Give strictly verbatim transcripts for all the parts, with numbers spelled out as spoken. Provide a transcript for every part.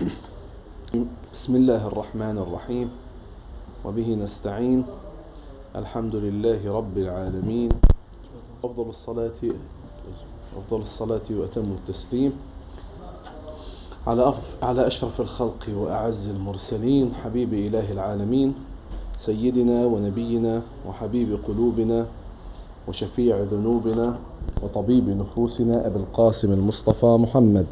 بسم الله الرحمن الرحيم، وبه نستعين. الحمد لله رب العالمين، أفضل الصلاة أفضل الصلاة وأتم التسليم على على أشرف الخلق وأعز المرسلين، حبيب إله العالمين، سيدنا ونبينا وحبيب قلوبنا وشفيع ذنوبنا وطبيب نفوسنا أبي القاسم المصطفى محمد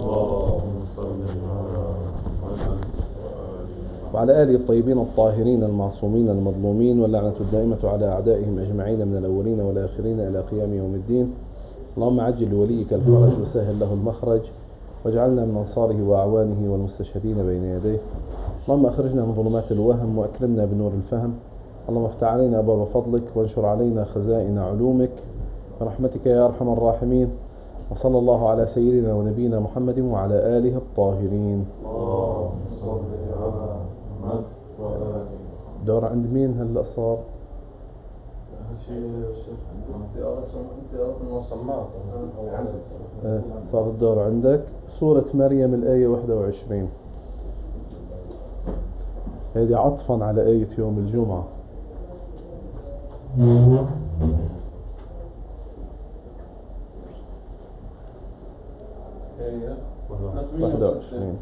وعلى آله الطيبين الطاهرين المعصومين المظلومين، واللعنة الدائمة على أعدائهم أجمعين من الأولين والآخرين إلى قيام يوم الدين. اللهم عجل لوليك الفرج وسهل له المخرج، واجعلنا من أنصاره وأعوانه والمستشهدين بين يديه. اللهم أخرجنا من ظلمات الوهم وأكرمنا بنور الفهم. اللهم افتح علينا أبواب فضلك وانشر علينا خزائن علومك برحمتك يا أرحم الراحمين. وصلى الله على سيدنا ونبينا محمد وعلى آله الطاهرين. دور عند مين هلا صار؟ صار الدور عندك. سورة مريم الآية واحد وعشرين، هذه عطفا على آية يوم الجمعة. واحد وعشرين.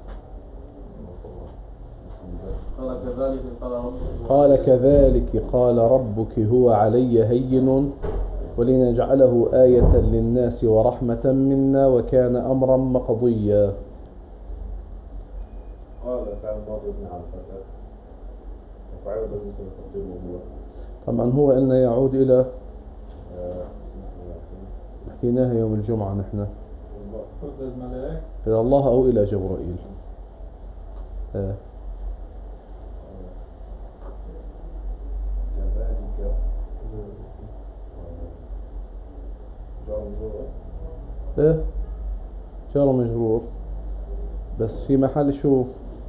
قال كذلك قال ربك هو علي هين ولنجعله آية للناس ورحمة منا وكان أمرا مقضيا. قال فعل ماضي مبني على الفتح وفعل ماضي تقديره هو. طبعا هو قلنا يعود إلى حكيناها يوم الجمعة نحن إلى الله أو إلى جبرائيل. آه. ايه جار مجرور، بس في محل شو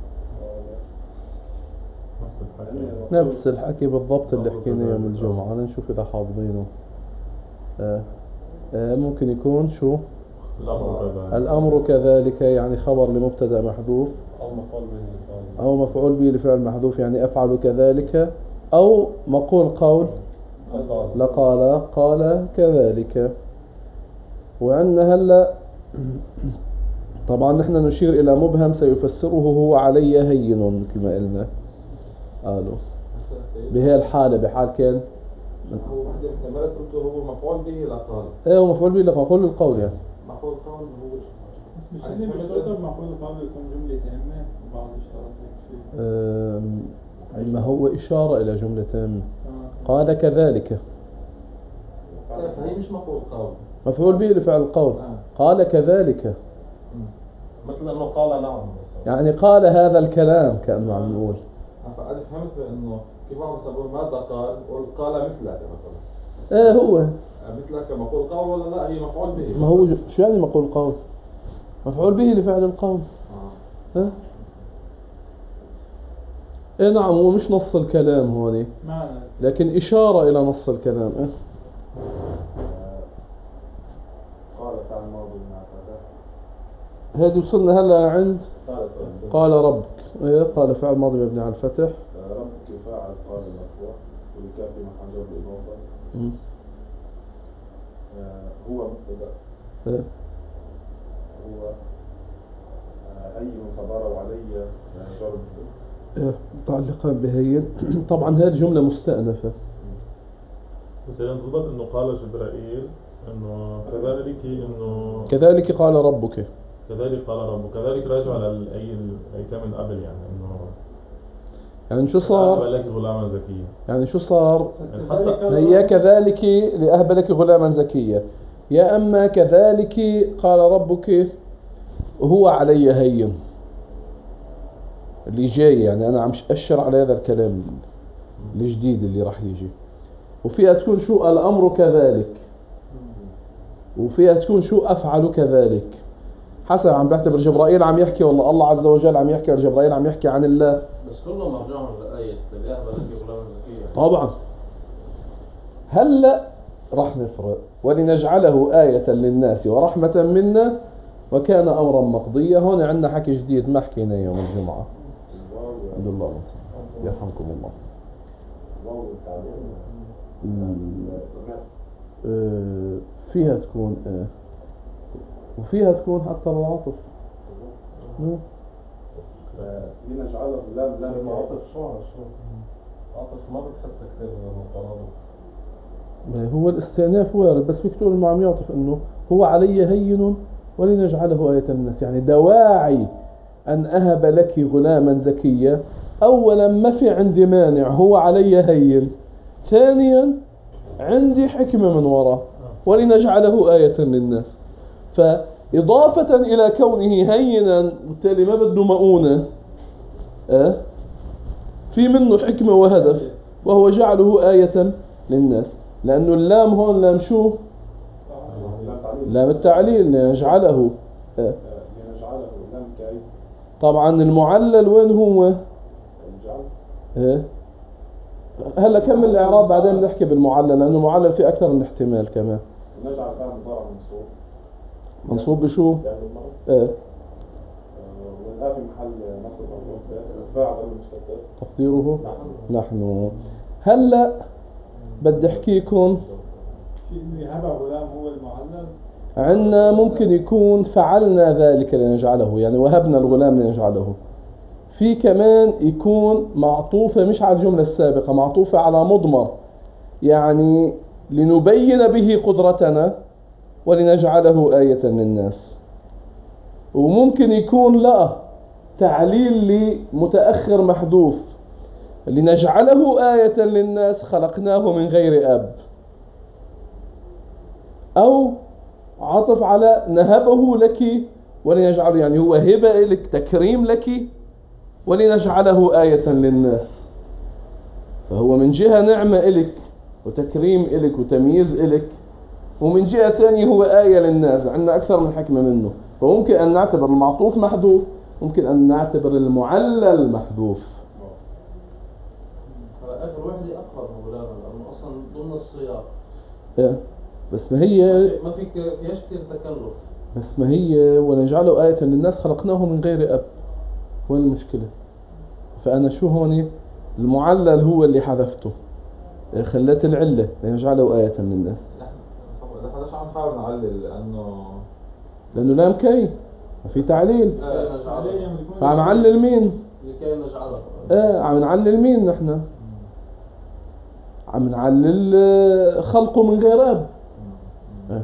نفس الحكي بالضبط اللي حكينا يوم الجمعة. أنا نشوف إذا حافظينه. آه. آه ممكن يكون شو الأمر كذلك، يعني خبر لمبتدأ محذوف أو مفعول به لفعل محذوف، يعني أفعل كذلك، أو مقول قول لقال قال كذلك. وعندنا هلا طبعا نحن نشير إلى مبهم سيفسره هو علي هين مثل ما قلنا. قالوا بهي الحالة بحال كان هو واحد الاحتمالات قلت هو مفعول به لقال. ايه هو مفعول به لقال، قول القول يعني مفعول قول هو مش اللي بيشتغل مفعول قول يكون جملة تامة بعض الشرط. ما هو إشارة إلى جملة تامة. قال كذلك فهي مش مفعول قول، مفعول به لفعل القول. قال كذلك مثل انه قال نعم، يعني قال هذا الكلام كأنه عم نقول. فأنا فهمت انه كيف عم يسمون ماذا قال؟ قال مثلك مثلا. ايه هو مثلك مفعول قول ولا لا هي مفعول به؟ ما هو شو يعني مقول قول؟ مفعول به لفعل القول. اه اه ايه نعم، هو مش نص الكلام هون لكن إشارة إلى نص الكلام. اه قال فعل ماضي مع هذه وصلنا هلا عند قال ربك. ايه قال فعل ماضي مبني على الفتح. ربك فاعل قال مرفوع والكاف في محل جر بالإضافة. هو مبتدأ. ايه هو أي خبر وعلي جر ايه متعلقان بهين. طبعا هذه جملة مستأنفة. بس ينضبط انه قال جبرائيل انه كذلك انه كذلك قال ربك. كذلك قال ربك كذلك راجع على الاي الايتام من قبل، يعني انه يعني شو صار؟ لك غلاما زكيا. يعني شو صار؟ يعني هي كذلك لأهب لك غلاما زكيا، يا أما كذلك قال ربك هو علي هين اللي جاي، يعني أنا عم أشر على هذا الكلام الجديد اللي راح يجي. وفيها تكون شو الأمر كذلك، وفيها تكون شو أفعل كذلك، حسب عم بعتبر جبرائيل عم يحكي والله الله عز وجل عم يحكي ولا جبرائيل عم يحكي عن الله. بس كله مرجعهم لآية لأهب لك غلاما زكيا. طبعا هلأ راح نفرق ولنجعله آية للناس ورحمة منا وكان أمرا مقضيا. هون عندنا حكي جديد ما حكينا يوم الجمعة. الواو عبد الله يرحمكم الله. الواو والتعليم مم. الاستئناف. آه، فيها تكون آه، وفيها تكون حتى العاطف. مم. لنجعله لام لام عاطف شو شو عاطف ما بتحس كثير مقارنة. هو الاستئناف وارد بس بيكتب انه عم يعطف انه هو علي هين ولنجعله آية للناس. يعني دواعي أن أهب لك غلاما زكيا، أولا ما في عندي مانع هو علي هين، ثانيا عندي حكمة من وراء ولنجعله آية للناس. فإضافة إلى كونه هينا بالتالي ما بده مؤونة، أه؟ في منه حكمة وهدف وهو جعله آية للناس. لأنه اللام هون لام شو؟ لام التعليل. لنجعله أه؟ لنجعله لام كي. طبعا المعلل وين هو؟ الجعل. أه؟ هلا كمل الإعراب بعدين نحكي بالمعلل، لأنه المعلل فيه أكثر من احتمال كمان. نجعل فعل مضارع منصوب. منصوب بشو؟ يعني المرض. أه؟ والآن في محل نصب مفعول به فاعل المستتر. تقديره نحن. هلا بدي احكيكم في إنه يهبع غلام هو المعلل. عندنا ممكن يكون فعلنا ذلك لنجعله، يعني وهبنا الغلام لنجعله. في كمان يكون معطوفة مش على الجملة السابقة، معطوفة على مضمر، يعني لنبين به قدرتنا ولنجعله آية للناس. وممكن يكون لا تعليل لمتأخر محذوف، لنجعله آية للناس خلقناه من غير أب، أو عطف على نهبه لك ولنجعله، يعني هو هبة لك تكريم لك ولنجعله آية للناس. فهو من جهة نعمة إلك وتكريم إلك وتمييز إلك، ومن جهة ثانية هو آية للناس. عندنا أكثر من حكمة منه. فممكن أن نعتبر المعطوف محذوف، ممكن أن نعتبر المعلل محذوف. آخر وحدة أقرب غلاما لأنه أصلا ضمن السياق. إيه. بس ما هي ما في فيهاش كثير تكلف. بس ما هي ونجعله آية للناس خلقناه من غير أب. وين المشكلة؟ فأنا شو هون المعلل هو اللي حذفته، خليت العلة لنجعله آية للناس. نحن ليش عم نحاول نعلل؟ لأنه لأنه لام كي ما في تعليل. فعم نعلل مين؟ لكي نجعله. ايه عم نعلل مين نحن؟ عم نعلل خلقه من غير أب. اه.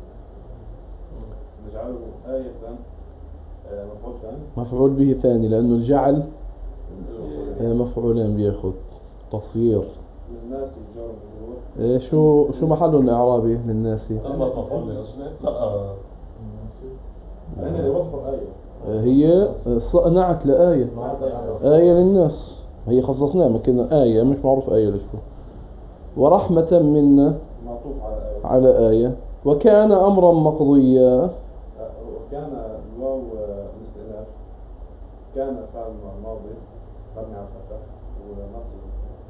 نجعله آية مفعول ثاني. مفعول به ثاني لأنه الجعل مفعولين بياخد تصير. للناس الجار والمجرور. ايه شو شو محله الإعرابي للناس؟ أصبت مفعول لأجله؟ لا لأن اللي وضحوا آية. هي صنعت لآية، آية للناس. هي خصصناها مكان آية مش معروف آية لشو. ورحمة منا معطوف على آية. على آية. وكان أمرا مقضيا. وكان الواو الاستئناف. كان فعل ماضي مبني على الفتح ونصب.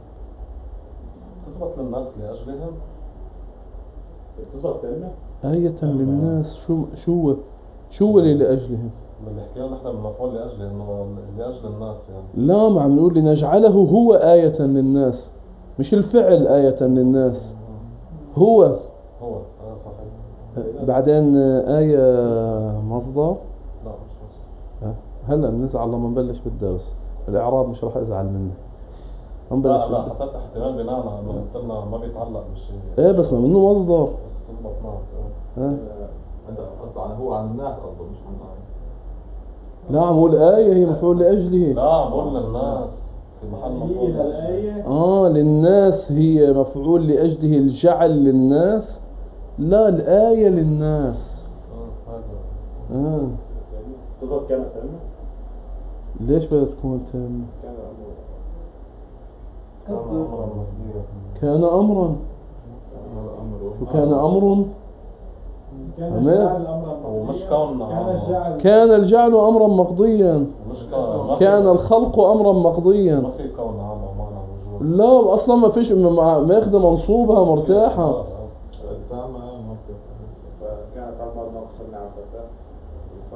تثبت للناس لأجلهم. تثبت كلمة آية للناس. شو شو شو اللي لأجلهم؟ اللي حكينا نحن بالمفعول لأجله إنه لأجل الناس يعني. لا ما عم نقول لنجعله هو آية للناس، مش الفعل آية للناس. هو هو آه صحيح. بعدين آية مصدر. لا مش مصدر. هلا بنزعل لما نبلش بالدرس الإعراب، مش راح أزعل منه. لا لا حطيت احتمال بناء على انه قلت لنا ما بيتعلق بالشيء. ايه بس ما منه مصدر. بس تضبط معك. اه انت قصدك عن هو عن الناس قصده مش عن آية. لا عم اقول آية هي مفعول لأجله. لا عم بقول للناس في محل مفعول لأجله. اه للناس هي مفعول لأجله الجعل للناس. لا الآية للناس. اه هذا. اه تضبط كانت كلمة. ليش بدها تكون تامة؟ كان أمر. كان أمرا مهديا. كان أمرا. شو كان أمر؟ كان أما- الجعل أمرا هو مش مقضيا. كون كان الجعل كان الجعل أمرا مقضيا. مش كون ما في- كان الخلق أمرا مقضيا. ما في كون عام ومعنى وجود. لا أصلا ما فيش ما- ماخذة منصوبها مرتاحة. تمام ما في. فكانت فعل ماضي ناقص مبني على الفتح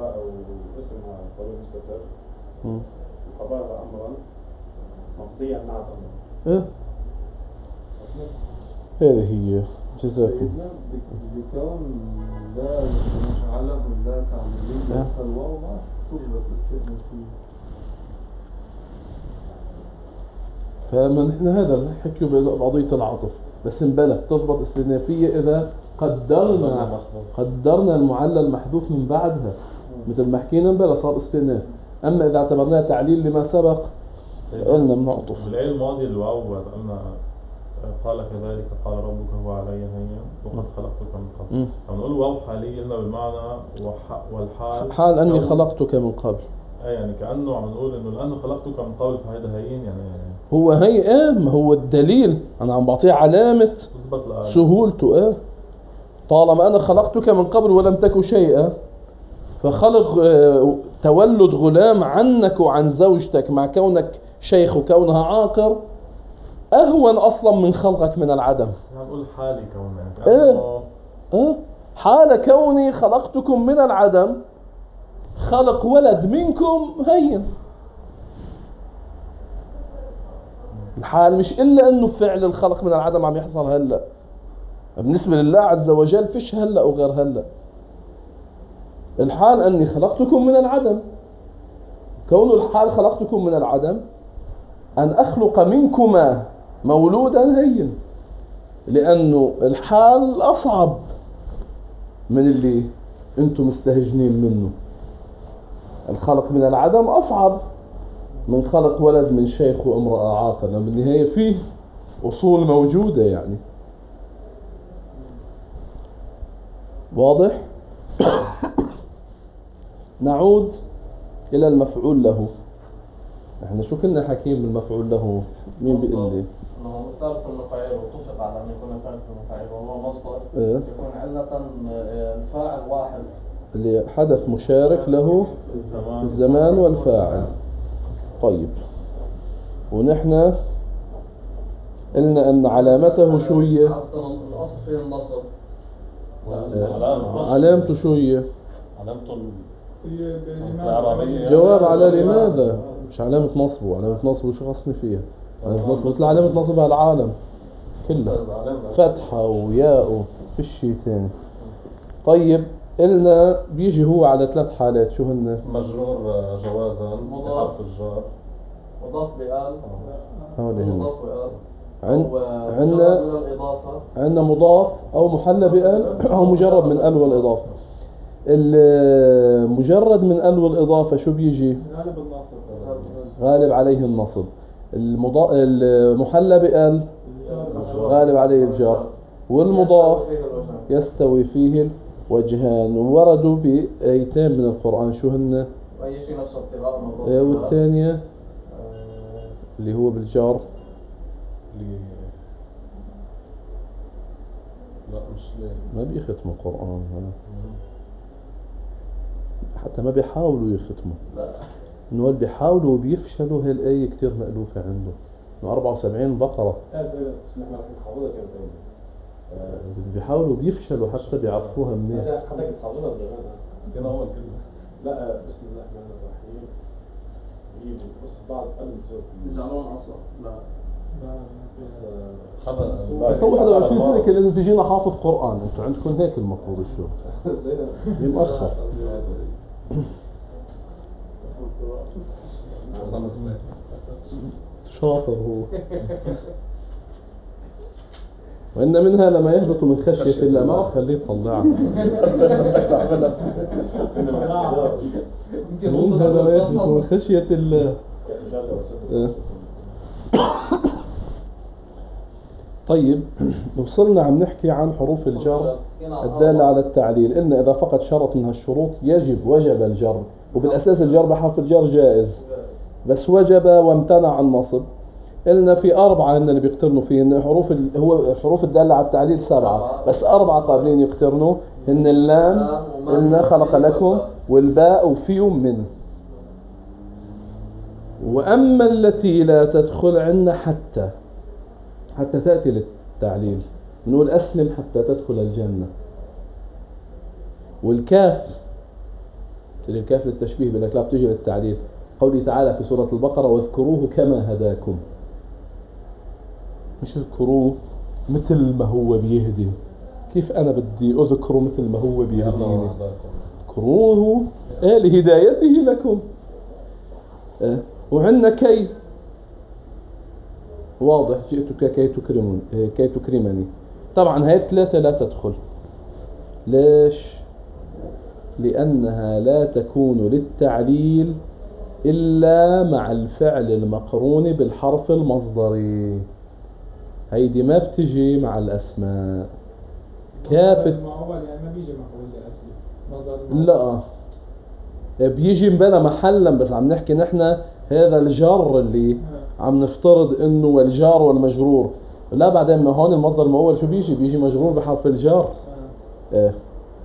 مستتر مم. قضاء أمرا مقضيا مع أمر. إيه هذه هي. جزاكم. سيدنا بكون لا مشعلة لا تعملية فالواو ما تضبط استئنافية. فمن احنا هذا الحكي بقضية العطف بس انبلغ تضبط استئنافية إذا قدرنا قدرنا المعلل محذوف من بعدها مثل ما حكينا انبلغ صار استئناف. أما إذا اعتبرناه تعليل لما سبق قلنا بنعطف. بالعين الماضي الواو قلنا قال كذلك قال ربك هو علي هين وقد خلقتك من قبل. فنقول واو حاليا قلنا بالمعنى والحال حال أني خلقتك من قبل. ايه يعني كأنه عم نقول انه لأنه خلقتك من قبل فهذا هين يعني هو هي ايه ما هو الدليل انا عم بعطيه علامة سهولته. ايه طالما انا خلقتك من قبل ولم تك شيئا فخلق اه تولد غلام عنك وعن زوجتك مع كونك شيخ وكونها عاقر اهون اصلا من خلقك من العدم. يعني نقول حالي كوني يعني ايه ايه حال كوني خلقتكم من العدم خلق ولد منكم هين. الحال مش إلا أنه فعل الخلق من العدم عم يحصل هلأ. بالنسبة لله عز وجل فيش هلأ وغير هلأ. الحال أني خلقتكم من العدم. كون الحال خلقتكم من العدم أن أخلق منكما مولودا هين لأنه الحال أصعب من اللي أنتم مستهجنين منه. الخلق من العدم أصعب من خلق ولد من شيخ وامرأة عاقر لأن بالنهاية فيه أصول موجودة يعني. واضح؟ نعود إلى المفعول له. احنا شو كنا حكيم بالمفعول له؟ مين بيقول لي؟ انه ثالث المفاعيل واتفق على ان يكون ثالث المفاعيل وهو مصدر إيه؟ يكون علة الفاعل واحد اللي حدث مشارك له الزمان والفاعل. طيب ونحن قلنا أن علامته شو هي؟ الأصل فيه النصب. علامته شو هي؟ علامته جواب على لماذا مش علامة نصبه. علامة نصبه شو خصني فيها؟ علامة نصبه مثل علامة نصبها العالم كلها فتحة وياء فيش شيء تاني. طيب قلنا بيجي هو على ثلاث حالات شو هن؟ مجرور جوازا بحرف الجر مضاف بآل مضاف بآل عندنا عندنا مضاف أو محلى بآل أو مجرد من آل والإضافة. المجرد من آل والإضافة شو بيجي؟ غالب النصب غالب عليه النصب. المضا... المحلى بآل غالب عليه الجر والمضاف يستوي فيه الوجهان. وردوا بآيتين من القرآن شو هن؟ أي شيء نفس الطباع المضاف والثانية اللي هو بالجار لا مش ليه ما بيختموا القرآن هذا حتى ما بيحاولوا يختموا. لا انه اللي بيحاولوا وبيفشلوا. هي الآية كتير مألوفة عنده انه أربعة وسبعين بقرة بيحاولوا بيفشلوا حتى بيعرفوها منين. حضرتك تحافظها زمان كده أول كلمة. لا بسم الله الرحمن الرحيم يجيبوا بس بعض قبل سورة يجعلون أصلا لا بس هو واحد وعشرين سنة كان لازم تجينا حافظ قرآن. انتوا عندكم هيك المفروض الشغل مؤخر. شاطر هو. وإن منها لما يهبط من خشية الله ما خليه يطلعها. منها لما يهبط من خشية الله. طيب وصلنا عم نحكي عن حروف الجر الدالة على التعليل. قلنا إذا فقد شرط من هالشروط يجب وجب الجر. وبالأساس الجر بحرف الجر جائز بس وجب وامتنع النصب. قلنا في أربعة إن اللي بيقترنوا فيه إن حروف ال... هو الحروف الدالة على التعليل سبعة بس أربعة قابلين يقترنوا إن اللام قلنا خلق لكم والباء وفيهم من. وأما التي لا تدخل عنا حتى حتى تأتي للتعليل نقول أسلم حتى تدخل الجنة. والكاف للكاف للتشبيه بدك لا بتجي للتعليل. قوله تعالى في سورة البقرة واذكروه كما هداكم، مش اذكروه مثل ما هو بيهدي. كيف أنا بدي أذكره مثل ما هو بيهديني؟ اذكروه إيه لهدايته لكم. إيه؟ وعندنا كي واضح جئتك كي تكرمني كي تكرمني. طبعا هاي الثلاثة لا تدخل. ليش؟ لأنها لا تكون للتعليل إلا مع الفعل المقرون بالحرف المصدري. هيدي ما بتجي مع الأسماء. كافة يعني ما بيجي مفعول لا بيجي بلا محلا، بس عم نحكي نحن هذا الجر اللي عم نفترض انه والجار والمجرور. لا بعدين ما هون المصدر المؤول شو بيجي؟ بيجي مجرور بحرف الجر. ايه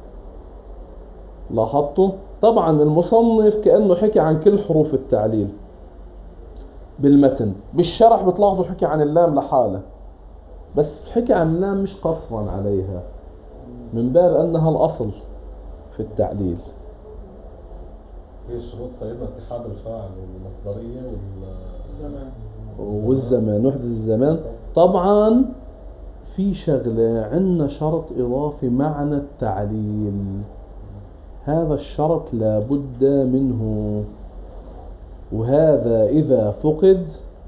لاحظتوا؟ طبعا المصنف كأنه حكي عن كل حروف التعليل بالمتن. بالشرح بتلاحظوا حكي عن اللام لحاله، بس حكي عن اللام مش قصرا عليها من باب أنها الأصل في التعليل. هي شروط سيدنا اتحاد الفاعل والمصدرية والزمان والزمان وحدة الزمان. طبعا في شغلة عندنا شرط إضافي معنى التعليل، هذا الشرط لابد منه، وهذا إذا فقد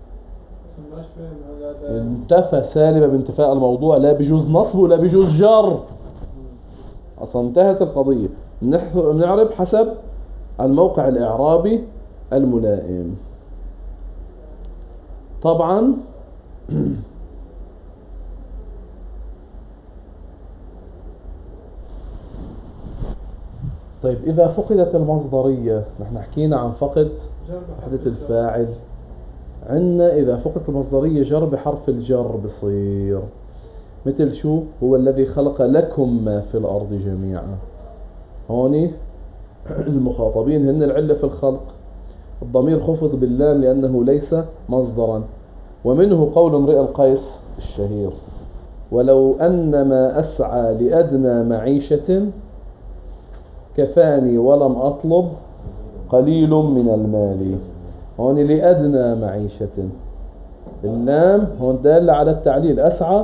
انتفى سالبا بانتفاء الموضوع. لا بيجوز نصب ولا بيجوز جر، أصلا انتهت القضية. بنعرف حسب الموقع الإعرابي الملائم. طبعا طيب إذا فقدت المصدرية، نحن حكينا عن فقد وحدة الفاعل. عندنا إذا فقدت المصدرية جر بحرف الجر بصير مثل شو؟ هو الذي خلق لكم ما في الأرض جميعا. هوني المخاطبين هن العلة في الخلق. الضمير خفض باللام لأنه ليس مصدرا. ومنه قول امرئ القيس الشهير ولو أن ما أسعى لأدنى معيشة كفاني ولم أطلب قليل من المال. هون لأدنى معيشة، اللام هون دالة على التعليل. أسعى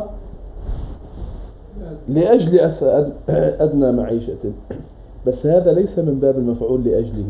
لأجل أدنى معيشة، بس هذا ليس من باب المفعول لأجله.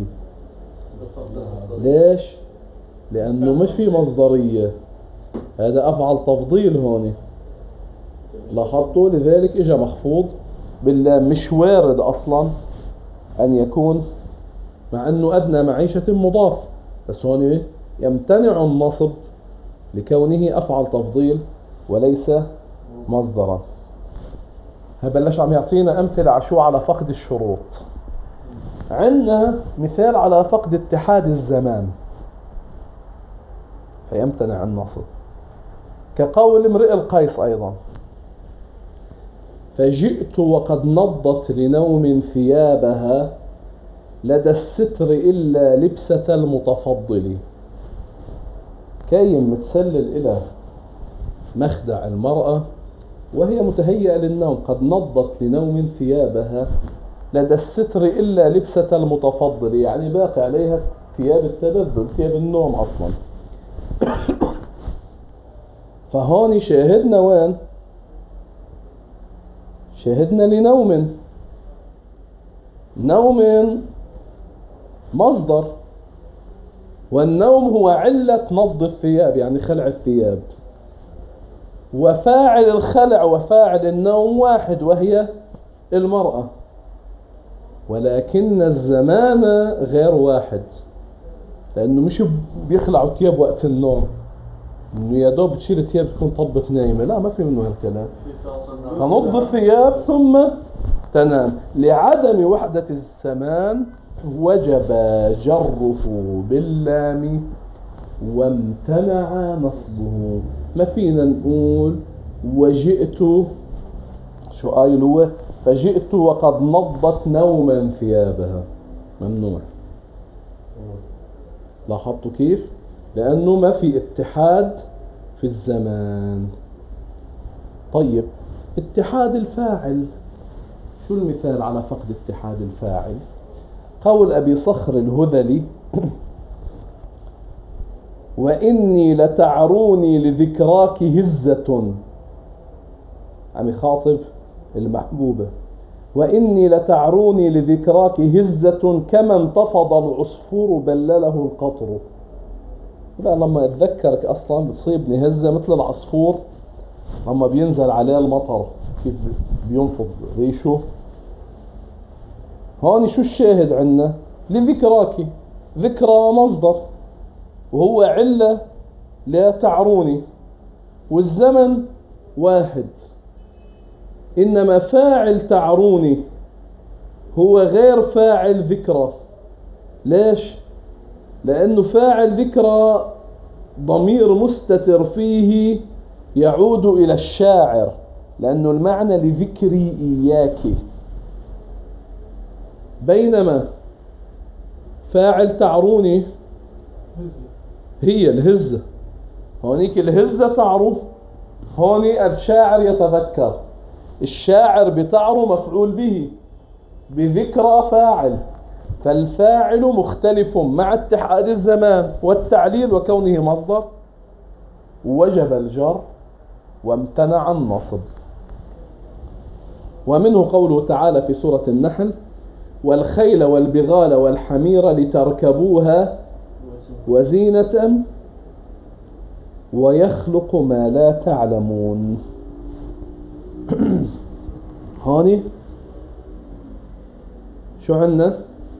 ليش؟ لأنه مش في مصدرية، هذا أفعل تفضيل هون. لاحظتوا؟ لذلك إجا مخفوض باللام. مش وارد أصلا أن يكون، مع أنه أدنى معيشة مضاف، بس هون يمتنع النصب لكونه أفعل تفضيل وليس مصدرا. هبلش عم يعطينا أمثلة على شو؟ على فقد الشروط. عندنا مثال على فقد اتحاد الزمان فيمتنع النصب، كقول امرئ القيس أيضا فجئت وقد نضت لنوم ثيابها لدى الستر إلا لبسة المتفضل. كاين متسلل إلى مخدع المرأة وهي متهيئة للنوم، قد نضت لنوم ثيابها لدى الستر إلا لبسة المتفضل، يعني باقي عليها ثياب التبذل، ثياب النوم أصلا. فهون شاهدنا وين؟ شاهدنا لنوم. نوم مصدر، والنوم هو علة نض الثياب يعني خلع الثياب، وفاعل الخلع وفاعل النوم واحد وهي المرأة، ولكن الزمان غير واحد، لأنه مش بيخلعوا ثياب وقت النوم، إنه يا دوب تشيل الثياب تكون طبت نايمة، لا ما في منه هالكلام. تنض الثياب ثم تنام. لعدم وحدة الزمان وجب جره باللام وامتنع نصبه. ما فينا نقول وجئت شو قايل فجئت وقد نضت نوما ثيابها، ممنوع. لاحظتوا كيف؟ لأنه ما في اتحاد في الزمان. طيب اتحاد الفاعل، شو المثال على فقد اتحاد الفاعل؟ قول أبي صخر الهذلي: وإني لتعروني لذكراك هزة، عم يخاطب المحبوبة، وإني لتعروني لذكراك هزة كما انتفض العصفور بلله القطر. لا، لما أتذكرك أصلا بتصيبني هزة مثل العصفور لما بينزل عليه المطر كيف بينفض ريشه. هون شو الشاهد عنا؟ لذكراك، ذكرى مصدر وهو علة لا تعروني، والزمن واحد، إنما فاعل تعروني هو غير فاعل ذكرى. ليش؟ لأنه فاعل ذكرى ضمير مستتر فيه يعود إلى الشاعر، لأنه المعنى لذكري إياك، بينما فاعل تعروني هي الهزة. هونيك الهزة تعرف، هوني الشاعر يتذكر، الشاعر بتعرو مفعول به، بذكرى فاعل، فالفاعل مختلف مع اتحاد الزمان والتعليل وكونه مصدر، وجب الجر وامتنع النصب. ومنه قوله تعالى في سورة النحل: والخيل والبغال والحمير لتركبوها وزينة ويخلق ما لا تعلمون. هاني شو عنا؟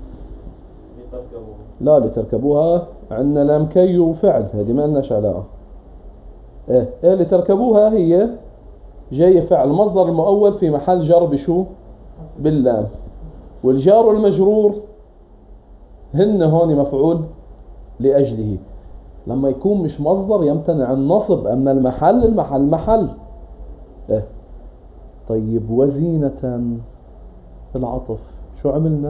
لا، لتركبوها عنا لام كي وفعل، هذه ما لناش علاقة. ايه ايه لتركبوها هي جاي فعل مصدر المؤول في محل جر بشو؟ باللام، والجار المجرور هن هون مفعول لأجله. لما يكون مش مصدر يمتنع النصب، أما المحل المحل محل. إيه. طيب وزينة العطف شو عملنا؟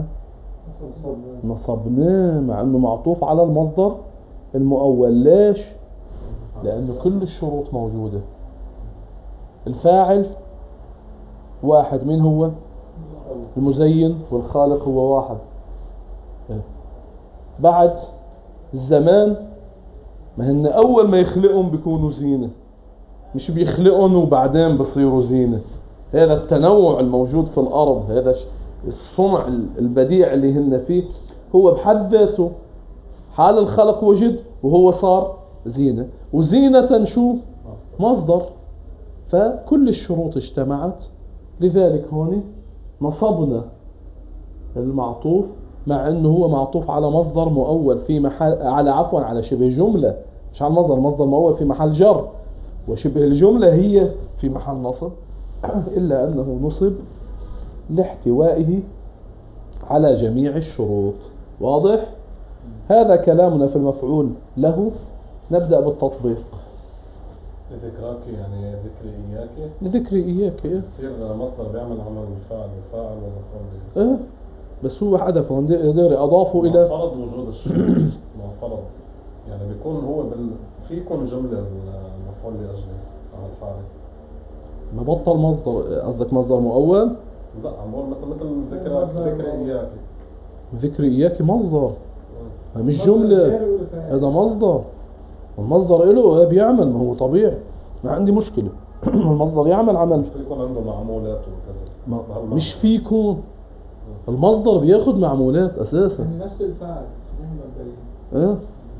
نصبناه مع أنه معطوف على المصدر المؤول. ليش؟ لأنه كل الشروط موجودة. الفاعل واحد، من هو؟ المزين، والخالق هو واحد. إيه. بعد الزمان، ما هن أول ما يخلقهم بيكونوا زينة، مش بيخلقهم وبعدين بصيروا زينة. هذا التنوع الموجود في الأرض، هذا الصنع البديع اللي هن فيه، هو بحد ذاته حال الخلق وجد وهو صار زينة. وزينة شو؟ مصدر. فكل الشروط اجتمعت، لذلك هون نصبنا المعطوف مع انه هو معطوف على مصدر مؤول في محل، على عفوا على شبه جملة، مش على المصدر، مصدر مؤول في محل جر، وشبه الجملة هي في محل نصب، إلا أنه نصب لاحتوائه على جميع الشروط. واضح؟ هذا كلامنا في المفعول له. نبدأ بالتطبيق. لذكراك يعني ذكر إياك، لذكر إياك إيه؟ يصير مصدر بيعمل عمل الفاعل، الفاعل والمفعول. إيه؟ بس هو حذفه ديري أضافه إلى فرض وجود الشروط. ما فرض يعني بيكون هو بال... في يكون جملة المفعول لأجله على الفاعل. ما بطل مصدر، قصدك مصدر مؤول؟ لا، عم بقول مثلا مثل ذكراك، ذكر إياك. ذكر إياك مصدر، مش جملة، هذا مصدر. المصدر له بيعمل، ما هو طبيعي، ما عندي مشكلة. المصدر يعمل عمل، يكون عنده معمولات وكذا. مش في يكون المصدر بياخد معمولات أساسا. يعني نفس الفعل. ايه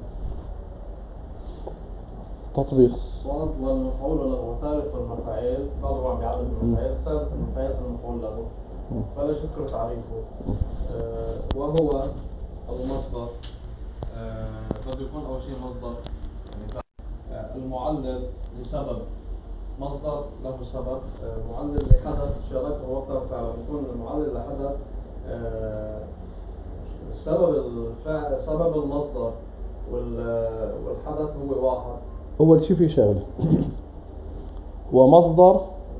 تطبيق. والمفعول له ثالث المفاعيل، طبعا بعدد المفاعيل، ثالث المفاعيل المفعول له، فلا شكر تعريفه. آه وهو المصدر. آه قد يكون أول شيء مصدر يعني آه المعلل لسبب، مصدر له سبب، آه معلل لحدث شاركه وقع فعلا، يكون المعلل لحدث آه سبب الفعل، سبب المصدر والحدث هو واحد. أول شيء في شغله ومصدر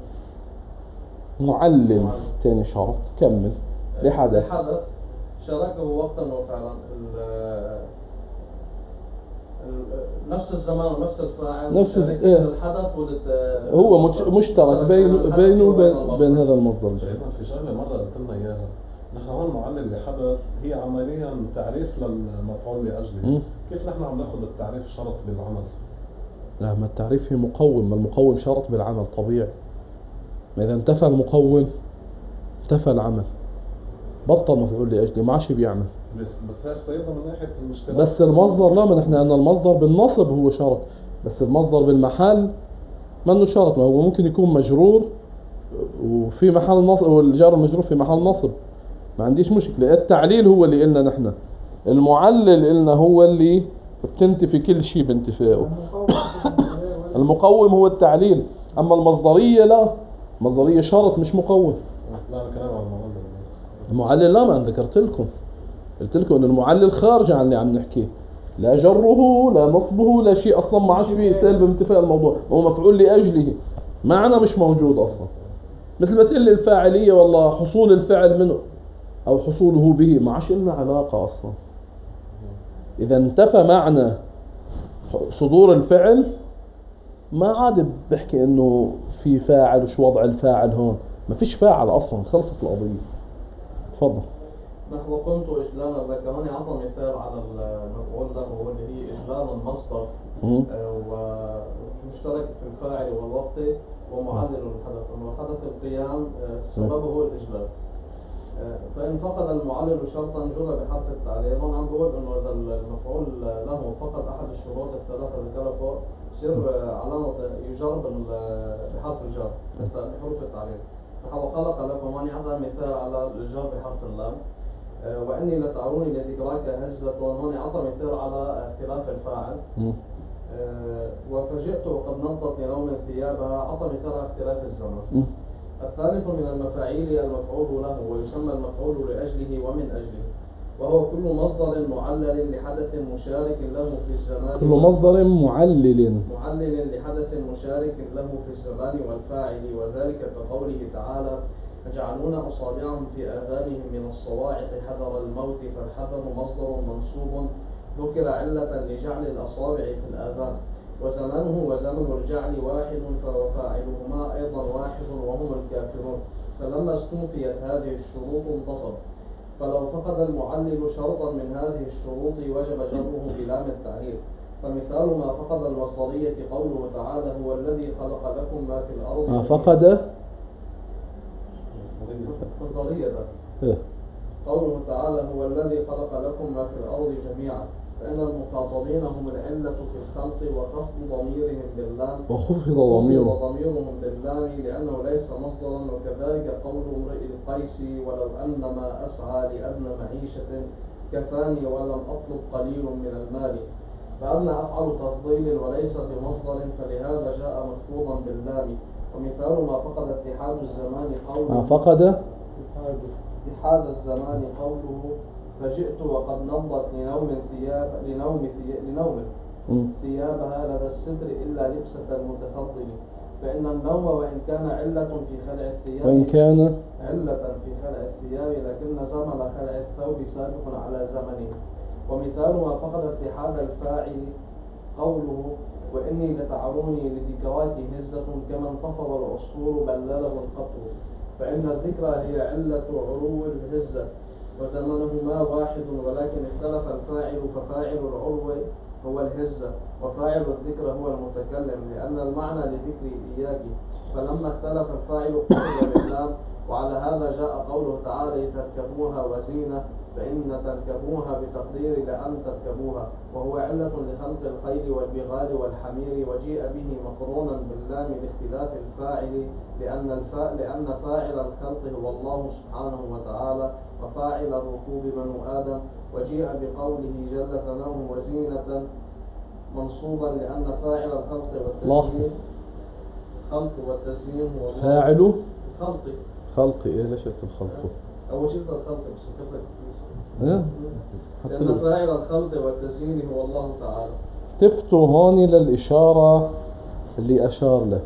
معلل، ثاني شرط كمل لحدث لحدث شاركه وقتا وفعلا، نفس الزمان ونفس الفاعل، نفس إيه؟ الحدث والت... هو مشترك بينه بينه وبين بين هذا المصدر. سيدنا في شغله مره قلت لنا اياها، نحن هون معلل لحدث هي عمليا تعريف للمفعول لأجله. مم. كيف نحن عم ناخذ التعريف شرط بالعمل؟ لا، ما التعريف هي مقوم، ما المقوم شرط بالعمل طبيعي. ما إذا انتفى المقوم انتفى العمل، بطل مفعول لأجله، ما عادش بيعمل. بس بس هي صيغه من ناحيه المشترك. بس المصدر لا، ما نحن أن المصدر بالنصب هو شرط، بس المصدر بالمحل ما إنه شرط. ما هو ممكن يكون مجرور وفي محل نصب، والجار المجرور في محل نصب، ما عنديش مشكلة. التعليل هو اللي قلنا نحن، المعلل قلنا هو اللي بتنتفي كل شيء بانتفائه. المقوم هو التعليل، أما المصدرية لا، المصدرية شرط مش مقوم. لا انا كلام عن المعلل بس. المعلل لا، ما أنا ذكرت لكم، قلت لكم إن المعلل خارج عن اللي عم نحكيه، لا جره لا نصبه لا شيء، أصلا ما عادش فيه سلب بانتفاء الموضوع، هو مفعول لأجله، معنى مش موجود أصلا. مثل ما تقول لي الفاعلية والله حصول الفعل منه أو حصوله به، ما عادش لنا علاقة أصلا. إذا انتفى معنى صدور الفعل ما عاد بحكي إنه في فاعل وش وضع الفاعل هون، ما فيش فاعل أصلا، خلصت القضية. تفضل. نحو قمت إجلالا لك، هون أعطى مثال على المفعول له هو اللي هي إجلال المصدر آه ومشترك في الفاعل والوقت ومعلل الحدث، وحدث القيام سببه هو الإجلال. آه فإن فقد المعلل شرطا جر بحرف التعليل. هون عم بقول إنه إذا المفعول له فقد أحد الشروط الثلاثة ذكرها فوق، جر علامة يجر بحرف الجر بحروف التعليل. وخلق لكم، هون أعطى مثال على الجر بحرف اللام. وإني لتعروني لذكراك هزة، هون أعطى مثال على اختلاف الفاعل. أه وفجئت وقد نضت لنوم ثيابها، أعطى مثال على اختلاف الزمن. الثالث من المفاعيل المفعول له، ويسمى المفعول لأجله ومن أجله، وهو كل مصدر معلل لحدث مشارك له في الزمان. كل مصدر معلل معلل لحدث مشارك له في الزمان والفاعل، وذلك كقوله تعالى: يجعلون أصابعهم في آذانهم من الصواعق حذر الموت، فالحذر مصدر منصوب ذكر علة لجعل الأصابع في الآذان، وزمانه وزمن الجعل واحد، فوفاعلهما أيضا واحد وهم الكافرون، فلما استنفيت هذه الشروط انتصب. فلو فقد المعلل شرطا من هذه الشروط وجب جره بلام التعليل. فمثال ما فقد المصدرية قوله تعالى: هو الذي خلق لكم ما في الأرض. ما فقد مصدرية ده. قوله تعالى: هو الذي خلق لكم ما في الأرض جميعا، فإن المخاطبين هم العلة في الخلق، وخفض ضميرهم باللام وخفض ضميرهم ضميرهم باللام لأنه ليس مصدرا. وكذلك قول امرئ القيس: ولو أن ما أسعى لأدنى معيشة كفاني ولم أطلب قليل من المال. فأدنى أفعل تفضيل وليس بمصدر، فلهذا جاء مخفوضا باللام. ومثال ما فقد اتحاد الزمان قوله ما فقد اتحاد الزمان قوله: فجئت وقد نضت لنوم ثياب لنوم ثياب لنوم ثيابها لدى الستر إلا لبسة المتفضل. فإن النوم وإن كان علة في خلع الثياب وإن كان علة في خلع الثياب، لكن زمن خلع الثوب سابق على زمنه. ومثال ما فقد اتحاد الفاعل قوله: وإني لتعروني لذكراك هزة، كما انتفض العصفور بلله القطر. فإن الذكرى هي علة علو الهزة، وزمنهما واحد، ولكن اختلف الفاعل، ففاعل العلو هو الهزة، وفاعل الذكر هو المتكلم، لأن المعنى لذكر إياك. فلما اختلف الفاعل قتل باللام. وعلى هذا جاء قوله تعالى: تركبوها وزينة، فإن تركبوها بتقدير لأن تركبوها، وهو علة لخلق الخيل والبغال والحمير، وجيء به مقرونا باللام لاختلاف الفاعل، لأن الفاء لأن فاعل الخلق هو الله سبحانه وتعالى، وفاعل الركوب بنو آدم. وجيء بقوله جل ثناؤه وزينة منصوبا، لأن فاعل الخلق والتزيين خلق والتزيين هو الله. فاعل خلق خلق إيه ليش قلت الخلق؟ أول شيء الخلق بس الخلق إيه؟ لأن فاعل الخلق والتزيين هو الله تعالى. التفتوا هون للإشارة اللي أشار له.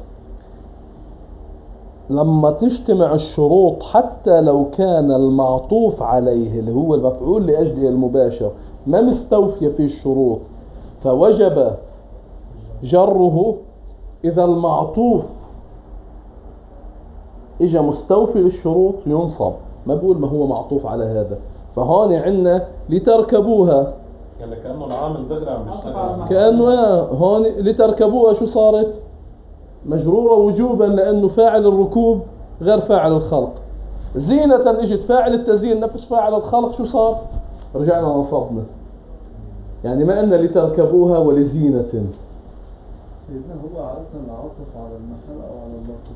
لما تجتمع الشروط حتى لو كان المعطوف عليه اللي هو المفعول لأجله المباشر ما مستوفية في الشروط، فوجب جره. إذا المعطوف إجا مستوفي للشروط ينصب، ما بقول ما هو معطوف على هذا. فهون عندنا لتركبوها، يعني كأنه العامل دغري عم بيشتغل، كأنه آه هون لتركبوها شو صارت؟ مجرورة وجوبا، لأنه فاعل الركوب غير فاعل الخلق. زينة اجت فاعل التزيين نفس فاعل الخلق، شو صار؟ رجعنا نصبنا. يعني ما أن لتركبوها ولزينة. سيدنا هو عادة العاطف على المحل أو على اللفظ؟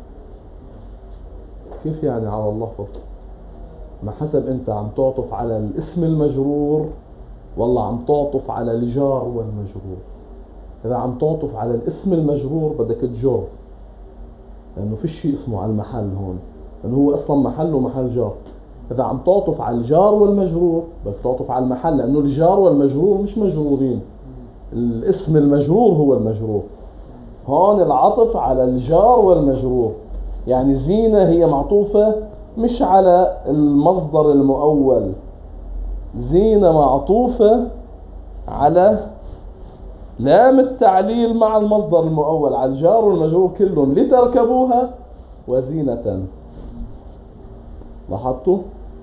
كيف يعني على اللفظ؟ ما حسب أنت عم تعطف على الاسم المجرور والله عم تعطف على الجار والمجرور. إذا عم تعطف على الاسم المجرور بدك تجر، لأنه في شيء اسمه على المحل هون، لأنه هو أصلا محل ومحل جار. إذا عم تعطف على الجار والمجرور بدك تعطف على المحل، لأنه الجار والمجرور مش مجرورين، الاسم المجرور هو المجرور. هون العطف على الجار والمجرور، يعني زينة هي معطوفة مش على المصدر المؤول، زينة معطوفة على لام التعليل مع المصدر المؤول، على الجار والمجرور كلهم، لتركبوها وزينة. لاحظتوا؟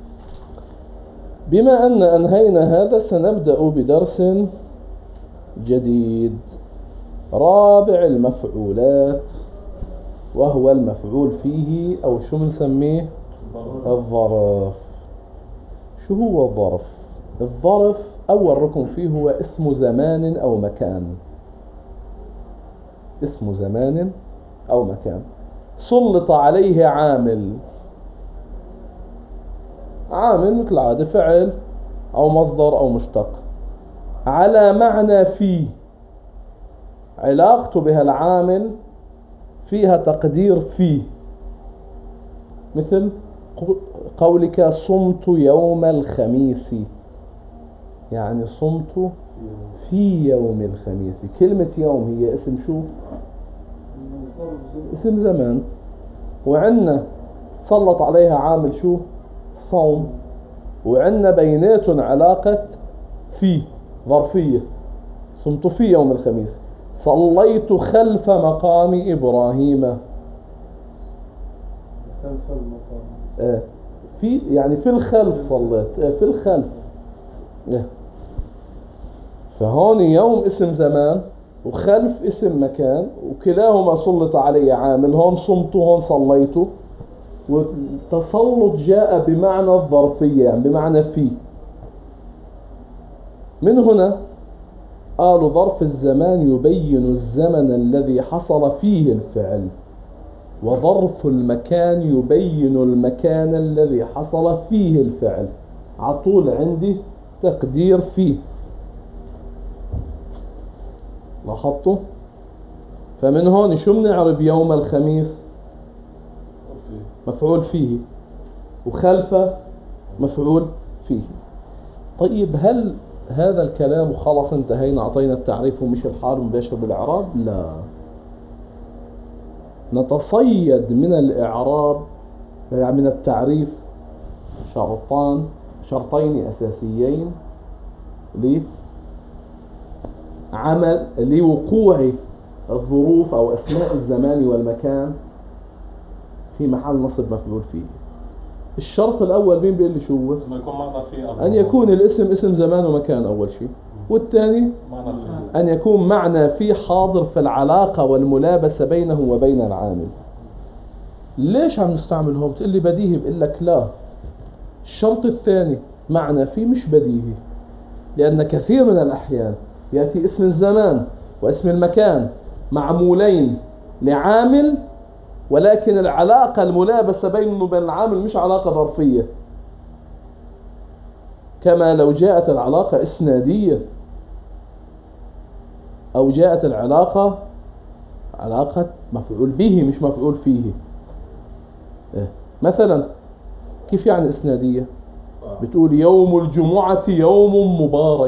بما أن أنهينا هذا سنبدأ بدرس جديد، رابع المفعولات، وهو المفعول فيه، أو شو بنسميه؟ الظرف. شو هو الظرف؟ الظرف أول ركن فيه هو اسم زمان أو مكان. اسم زمان أو مكان سلط عليه عامل، عامل مثل عادة فعل أو مصدر أو مشتق، على معنى فيه، علاقته بها العامل فيها تقدير فيه، مثل قولك صمت يوم الخميس، يعني صمت في يوم الخميس. كلمة يوم هي اسم شو؟ اسم زمان، وعندنا سلط عليها عامل شو؟ صوم، وعندنا بيناتهم علاقة في ظرفية، صمت في يوم الخميس. صليت خلف مقام إبراهيم، خلف المقام آه في يعني في الخلف صليت، آه في الخلف. آه. فهون يوم اسم زمان وخلف اسم مكان، وكلاهما سلط عليه عامل، هون صمت وهون صليت. والتسلط جاء بمعنى الظرفية، يعني بمعنى في. من هنا قالوا ظرف الزمان يبين الزمن الذي حصل فيه الفعل، وظرف المكان يبين المكان الذي حصل فيه الفعل. عطول عندي تقدير فيه، لاحظتوا؟ فمن هون شو بنعرب يوم الخميس؟ مفعول فيه، وخلفه مفعول فيه. طيب هل هذا الكلام خلاص انتهينا أعطينا التعريف ومش الحال مباشر بالإعراب؟ لا، نتصيد من الإعراب يعني من التعريف شرطان شرطين أساسيين لعمل لوقوع الظروف أو أسماء الزمان والمكان في محل نصب مفعول فيه. الشرط الأول مين بيقول لي شو هو؟ انه يكون معنى فيه، أن يكون الاسم اسم زمان ومكان أول شيء، والثاني معنى فيه، أن يكون معنى فيه حاضر في العلاقة والملابسة بينه وبين العامل. ليش عم نستعملهم؟ تقول لي بديهي، بقول لك لا، الشرط الثاني معنى فيه مش بديهي، لأن كثير من الأحيان يأتي اسم الزمان واسم المكان معمولين لعامل، ولكن العلاقة الملابسة بينه وبين العامل مش علاقة ظرفية، كما لو جاءت العلاقة إسنادية أو جاءت العلاقة علاقة مفعول به مش مفعول فيه. إيه؟ مثلا كيف يعني إسنادية؟ بتقول يوم الجمعة يوم مبارك،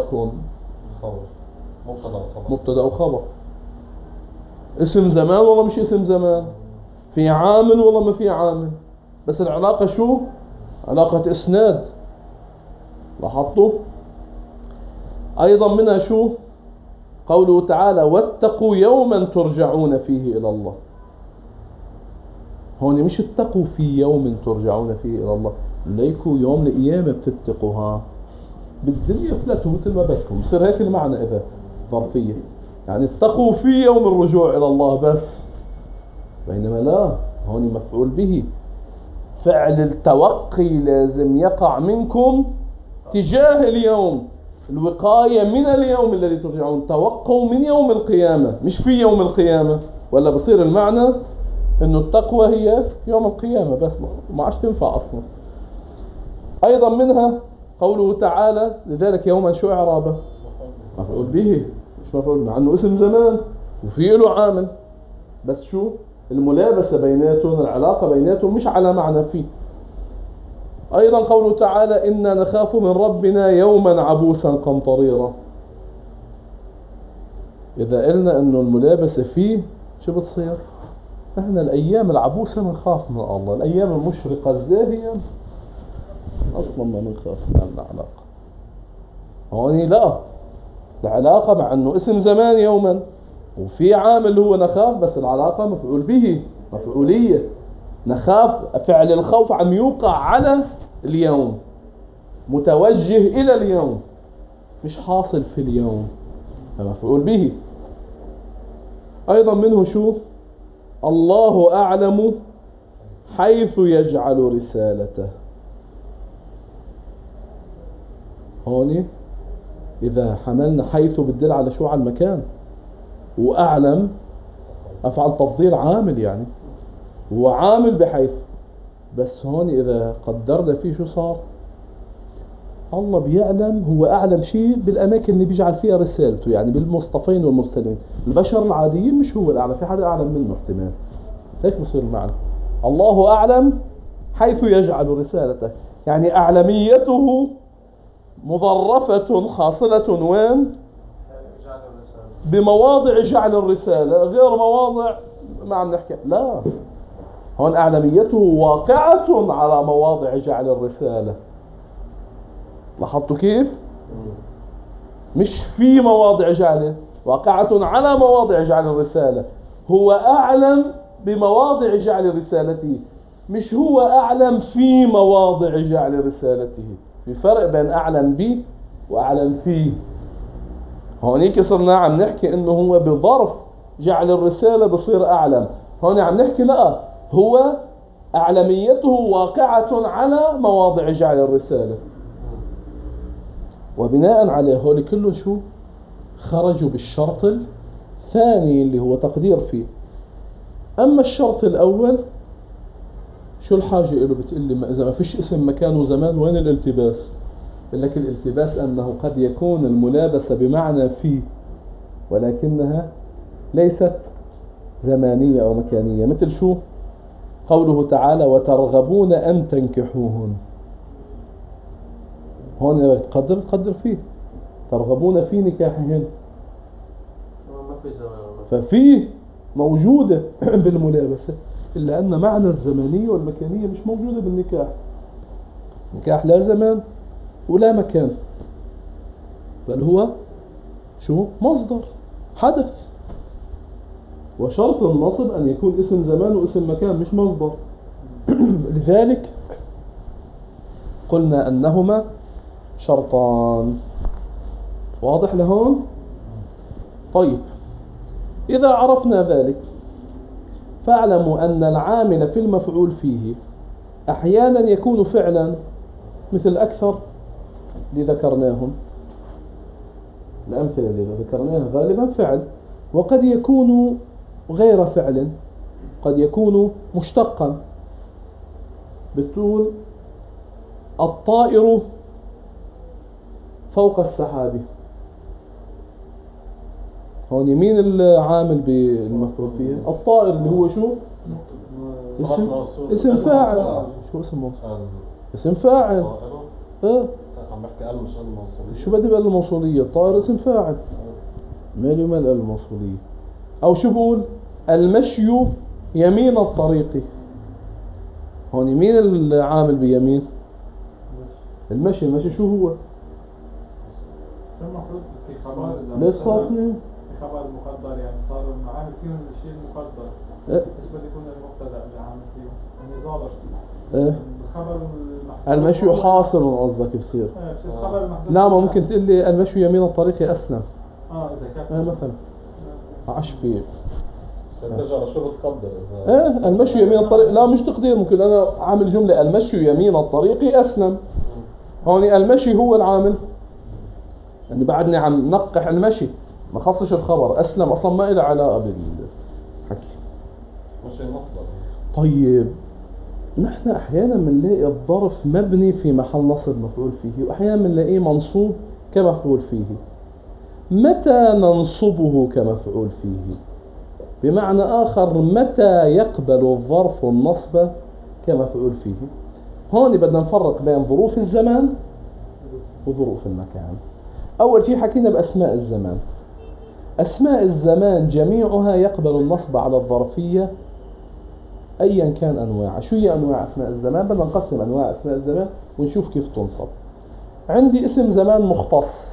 مبتدأ وخبر. اسم زمان والله مش اسم زمان، في عامل والله ما في عامل، بس العلاقة شو؟ علاقة إسناد. لاحظتوا؟ أيضا منها شو؟ قوله تعالى واتقوا يوما ترجعون فيه إلى الله. هون مش اتقوا في يوم ترجعون فيه إلى الله، ليكوا يوم القيامة بتتقوها، بالدنيا فلتوا مثل ما بدكم. بصير هيك المعنى إذا ظرفية، يعني اتقوا في يوم الرجوع إلى الله بس. بينما لا، هون مفعول به، فعل التوقي لازم يقع منكم تجاه اليوم، الوقاية من اليوم الذي ترجعون. توقوا من يوم القيامة مش في يوم القيامة، ولا بصير المعنى انه التقوى هي يوم القيامة بس، ما عادش تنفع اصلا. ايضا منها قوله تعالى لذلك يوما شو اعرابه؟ مفعول به، مش مفعول، مع انه اسم زمان وفي له عامل، بس شو الملابسة بيناتهم، العلاقة بيناتهم مش على معنى فيه. أيضا قوله تعالى إنا نخاف من ربنا يوما عبوسا قمطريرا. إذا قلنا إنه الملابسة فيه شو بتصير؟ إحنا الأيام العبوسة بنخاف من الله، الأيام المشرقة الزاهية أصلا ما بنخاف من العلاقة. هون لا، العلاقة مع إنه اسم زمان يوما وفي عامل هو نخاف، بس العلاقة مفعول به، مفعولية. نخاف، فعل الخوف عم يوقع على اليوم، متوجه إلى اليوم، مش حاصل في اليوم، مفعول به. أيضا منه شو؟ الله أعلم حيث يجعل رسالته. هون إذا حملنا حيث بتدل على شو؟ على المكان، وأعلم أفعل تفضيل عامل، يعني هو عامل بحيث، بس هون إذا قدرنا فيه شو صار؟ الله بيعلم، هو أعلم شيء بالأماكن اللي بيجعل فيها رسالته، يعني بالمصطفين والمرسلين. البشر العاديين مش هو الأعلم، في حدا أعلم منه احتمال. هيك بصير المعنى، الله أعلم حيث يجعل رسالته، يعني أعلميته مضرفة حاصلة وين؟ بمواضع جعل الرسالة، غير مواضع ما عم نحكي. لا، هون أعلميته واقعة على مواضع جعل الرسالة. لاحظتوا كيف؟ مش في مواضع جعل، واقعة على مواضع جعل الرسالة. هو أعلم بمواضع جعل رسالته، مش هو أعلم في مواضع جعل رسالته. في فرق بين أعلم به وأعلم فيه. هونيك صرنا عم نحكي إنه هو بظرف جعل الرسالة بصير أعلم، هون عم نحكي لا، هو أعلميته واقعة على مواضع جعل الرسالة. وبناء عليه هول كله شو؟ خرجوا بالشرط الثاني اللي هو تقدير فيه. أما الشرط الأول شو الحاجة إله؟ بتقلي ما إذا ما فيش اسم مكان وزمان وين الالتباس؟ بقول لك الالتباس أنه قد يكون الملابسة بمعنى فيه ولكنها ليست زمانية أو مكانية. مثل شو؟ قوله تعالى وترغبون أن تنكحوهن. هون إذا تقدر تقدر فيه، ترغبون في نكاحهن، ففيه موجودة بالملابسة، إلا أن معنى الزمانية والمكانية مش موجودة بالنكاح. نكاح لا زمان ولا مكان، بل هو شو؟ مصدر حدث، وشرط النصب أن يكون اسم زمان واسم مكان مش مصدر. لذلك قلنا أنهما شرطان. واضح لهون؟ طيب، إذا عرفنا ذلك فاعلموا أن العامل في المفعول فيه أحيانا يكون فعلا، مثل أكثر اللي ذكرناهم، الأمثلة اللي ذكرناها غالبا فعل، وقد يكون غير فعل، قد يكون مشتقا. بتقول الطائر فوق السحاب، هون مين العامل بالمفعول فيه؟ الطائر اللي هو شو؟ اسم, اسم فاعل. شو اسم موصول؟ اسم فاعل. اه عم بحكي ال مش الموصولية. شو بدي بقول الموصولية؟ الطائر اسم فاعل، مالي ومال الموصولية. او شو بقول؟ المشي يمين الطريق، هون مين العامل بيمين؟ المشي. المشي شو هو؟ المفروض في خبر ليش صافني؟ خبر مقدر يعني صار المعامل فيهم الشيء المقدر إيه. ايش بده يكون المبتدا اللي عامل فيهم يعني ظاهر إيه. الخبر المحذوف المشي حاصل قصدك بصير. ايه بصير الخبر المحذوف لا ما ممكن تقول لي المشي يمين الطريق أسلم. اه اذا كان إيه مثلا عش فيه. ترجع لشو بتقدر اذا ايه المشي يمين الطريق، لا مش تقدير، ممكن انا اعمل جملة المشي يمين الطريق اسلم. هون المشي هو العامل، يعني بعدني عم نقح المشي ما خصش الخبر، اسلم اصلا ما له علاقة بالحكي. مشي مصدر. طيب نحن احيانا بنلاقي الظرف مبني في محل نصب مفعول فيه، واحيانا بنلاقيه منصوب كمفعول فيه. متى ننصبه كمفعول فيه؟ بمعنى آخر متى يقبل الظرف النصب كمفعول فيه؟ هون بدنا نفرق بين ظروف الزمان وظروف المكان. أول شيء حكينا بأسماء الزمان. أسماء الزمان جميعها يقبل النصب على الظرفية أيا كان أنواع. شو هي أنواع أسماء الزمان؟ بدنا نقسم أنواع أسماء الزمان ونشوف كيف تنصب. عندي اسم زمان مختص.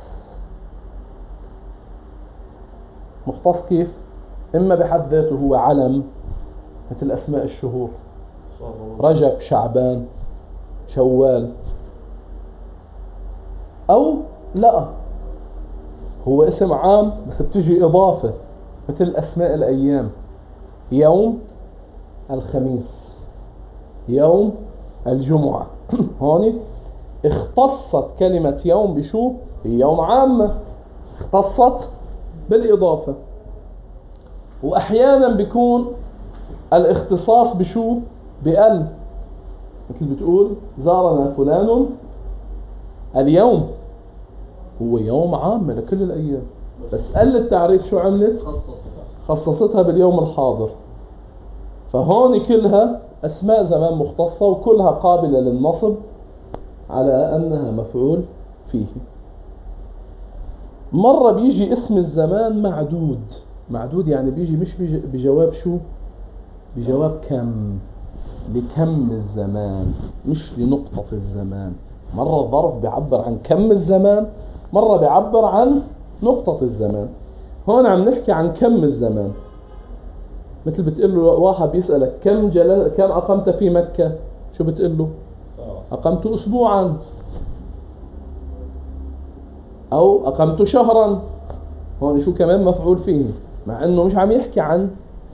مختص كيف؟ إما بحد ذاته هو علم مثل أسماء الشهور، رجب، شعبان، شوال، أو لا هو اسم عام بس بتجي إضافة مثل أسماء الأيام، يوم الخميس، يوم الجمعة. هون اختصت كلمة يوم بشو؟ يوم عامة اختصت بالإضافة. وأحيانا بيكون الاختصاص بشو؟ بأل، مثل بتقول زارنا فلان اليوم، هو يوم عام لكل الأيام بس أل التعريف شو عملت؟ خصصتها باليوم الحاضر. فهون كلها أسماء زمان مختصة وكلها قابلة للنصب على أنها مفعول فيه. مرة بيجي اسم الزمان معدود. معدود يعني بيجي مش بجواب شو؟ بجواب كم، لكم الزمان مش لنقطة الزمان. مرة الظرف بيعبر عن كم الزمان، مرة بيعبر عن نقطة الزمان. هون عم نحكي عن كم الزمان. مثل بتقول له واحد بيسألك كم جل... كم أقمت في مكة، شو بتقول له؟ أقمت أسبوعا، أو أقمت شهرا. هون شو كمان مفعول فيه، مع أنه مش عم يحكي عن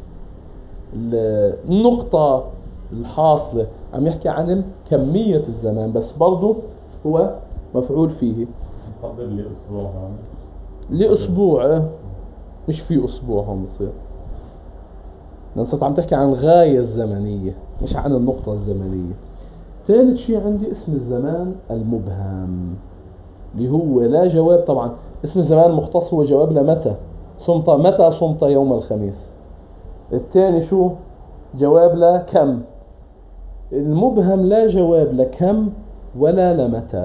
النقطة الحاصلة، عم يحكي عن كمية الزمان، بس برضو هو مفعول فيه. نقدر لأسبوع هون لأسبوع مش في أسبوع هون بصير، نصت عم تحكي عن غاية الزمنية مش عن النقطة الزمنية. ثالث شيء عندي اسم الزمان المبهم اللي هو لا جواب. طبعا اسم الزمان المختص هو جواب لمتى صمت، متى صمت يوم الخميس. الثاني شو؟ جواب لكم. المبهم لا جواب لكم ولا لمتى،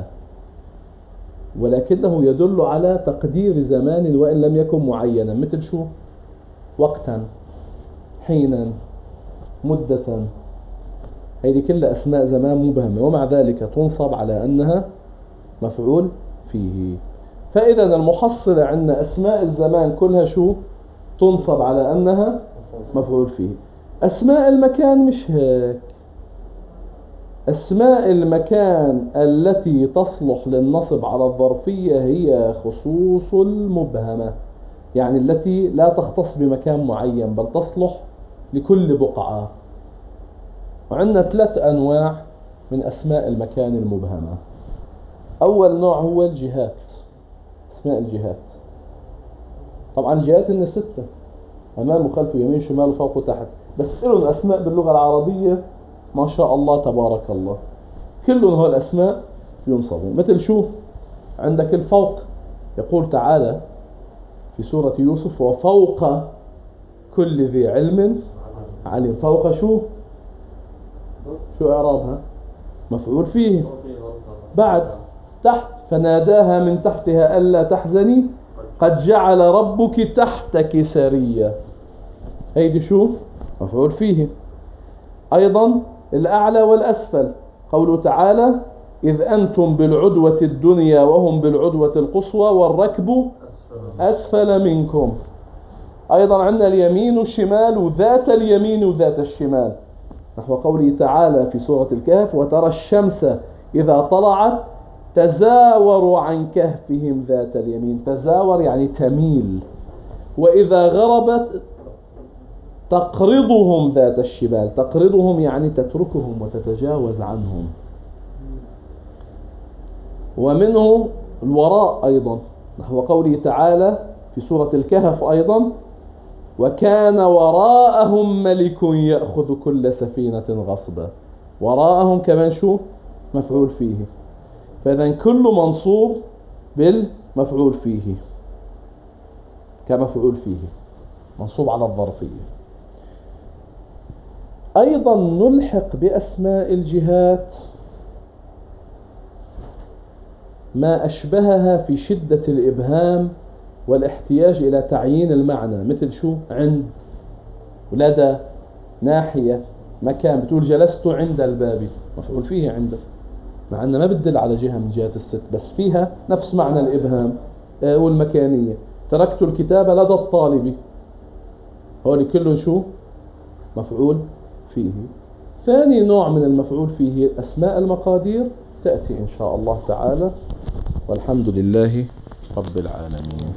ولكنه يدل على تقدير زمان وإن لم يكن معينا، مثل شو؟ وقتا، حينا، مدة. هذه كلها أسماء زمان مبهمة ومع ذلك تنصب على أنها مفعول فيه. فإذا المحصلة عندنا أسماء الزمان كلها شو؟ تنصب على أنها مفعول فيه. أسماء المكان مش هيك. أسماء المكان التي تصلح للنصب على الظرفية هي خصوص المبهمة، يعني التي لا تختص بمكان معين بل تصلح لكل بقعة. وعندنا ثلاث أنواع من أسماء المكان المبهمة. أول نوع هو الجهات، أسماء الجهات. طبعا الجهات إن ستة، أمام وخلف ويمين شمال وفوق وتحت، بس لهم أسماء باللغة العربية ما شاء الله تبارك الله، كلهم هول الأسماء ينصبون. مثل شوف عندك الفوق، يقول تعالى في سورة يوسف وفوق كل ذي علم علم. فوق شو؟ شو إعرابها؟ مفعول فيه. بعد تحت فناداها من تحتها ألا تحزني قد جعل ربك تحتك سريا. هيدي شو؟ مفعول فيه. أيضا الأعلى والأسفل، قوله تعالى إذ أنتم بالعدوة الدنيا وهم بالعدوة القصوى والركب أسفل منكم. أيضا عندنا اليمين والشمال وذات اليمين وذات الشمال، نحو قوله تعالى في سورة الكهف: وترى الشمس إذا طلعت تزاور عن كهفهم ذات اليمين. تزاور يعني تميل. وإذا غربت تقرضهم ذات الشمال. تقرضهم يعني تتركهم وتتجاوز عنهم. ومنه الوراء أيضا، نحو قوله تعالى في سورة الكهف أيضا: وكان وراءهم ملك يأخذ كل سفينة غصبا. وراءهم كمان شو؟ مفعول فيه. فإذا كل منصوب بالمفعول فيه كمفعول فيه، منصوب على الظرفية. أيضا نلحق بأسماء الجهات ما أشبهها في شدة الإبهام والاحتياج إلى تعيين المعنى، مثل شو؟ عند، لدى، ناحية، مكان. بتقول جلست عند الباب، مفعول فيه عند، مع أنه ما بدل على جهة من جهات الست، بس فيها نفس معنى الإبهام والمكانية. تركت الكتاب لدى الطالب، هون كله شو؟ مفعول فيه. ثاني نوع من المفعول فيه أسماء المقادير، تأتي إن شاء الله تعالى، والحمد لله رب العالمين.